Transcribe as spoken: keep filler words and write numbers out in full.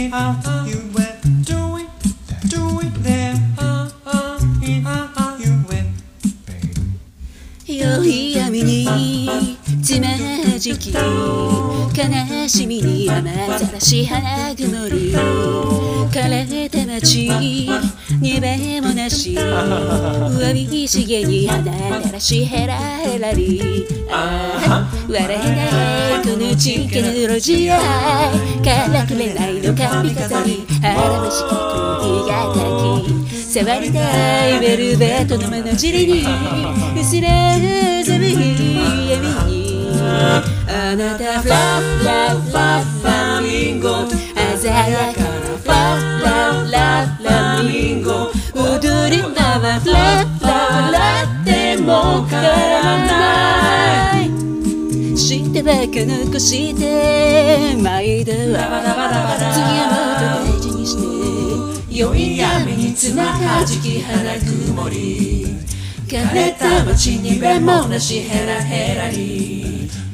you went, do it, do it there, ah, ah, ah, you went, baby. 宵闇につまじき悲しみに雨ざらし花曇り枯れた街にべもなしわびしげに花たらしヘラヘラりああ笑えないこの地下の路地合いからくれないの髪飾り荒々しき恋が滝触りたいベルベットの目の尻に薄ら寒い闇にあなたフラフラフラフラミンゴ鮮やかなフラフラフラフラミンゴ踊りながらフラフラフラっても変わらない知ってばっか残して毎度次はもっと大事にして宵闇につまはじき花曇り枯れた街にべもなしヘラヘラに